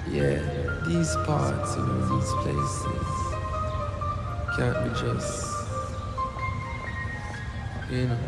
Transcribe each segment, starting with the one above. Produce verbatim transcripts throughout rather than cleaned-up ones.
Yeah, these parts, you know, these places can't be just, you know.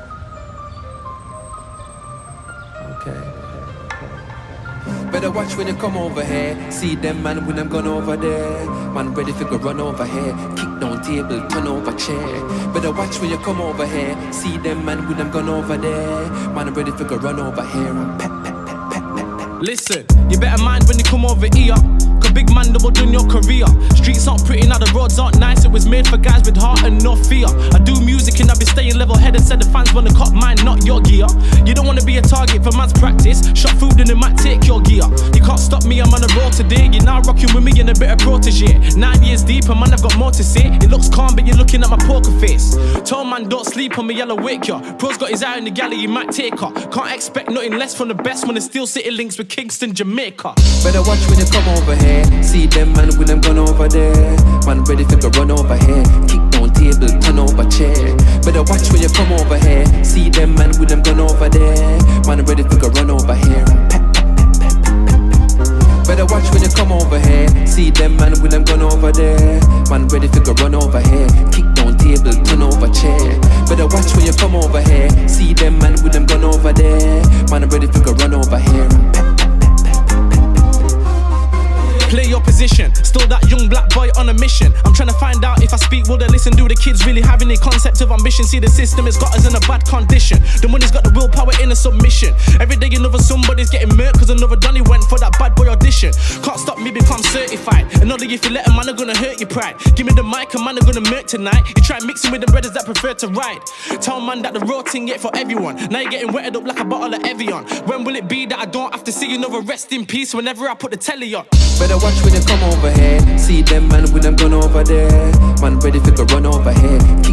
Okay. Better watch when you come over here. See them man when I'm gone over there. Man ready for go run over here. Kick down table, turn over chair. Better watch when you come over here. See them man when I'm gone over there. Man ready for go run over here and pep, pep, pep, pep, pep, pep. Listen, you better mind when you come over here. Cause big man double done your career. Streets aren't pretty, now the roads aren't nice. It was made for guys with heart and no fear. I do music and I be staying level headed. Said the fans wanna cop mine, not your gear. You don't wanna be a target for man's practice. Shot food and it might take your gear. You can't stop me, I'm on a roll today. You're now rocking with me and a bit of protege. Nine years deep and man I've got more to say. It looks calm but you're looking at my poker face. Told man don't sleep on me, yellow wake ya. Pro's got his eye on the galley, you might take her. Can't expect nothing less from the best when it's still city links with Kingston, Jamaica. Better watch when you come over here. See them man when I'm gone over there. Man ready for go run over here. Kick down table, turn over chair. Better watch when you come over here. See them man when I'm gone over there. Man ready for go run over here and pep, pep, pep, pep, pep, pep. Better watch when you come over here. See them man when I'm gone over there. Man ready for go run over here. Kick down table, turn over chair. Better watch when you come over here. See them man when I'm gone over there. Man ready for go run over here and pep. Play your position, still that young black boy on a mission. I'm trying to find out if I speak, will they listen? Do the kids really have any concept of ambition? See the system has got us in a bad condition. The money's got the willpower in a submission. Every day another somebody's getting murked cause another Donny went for that bad boy audition. Can't stop me become certified. Another if you let a man are gonna hurt your pride. Give me the mic, a man are gonna murk tonight. You try mixing with the brothers that prefer to ride. Tell man that the road thing ain't for everyone. Now you're getting wetted up like a bottle of Evian. When will it be that I don't have to see another rest in peace whenever I put the telly on? Better watch when you come over here. See them man when I'm gone over there. Man ready for go run over here.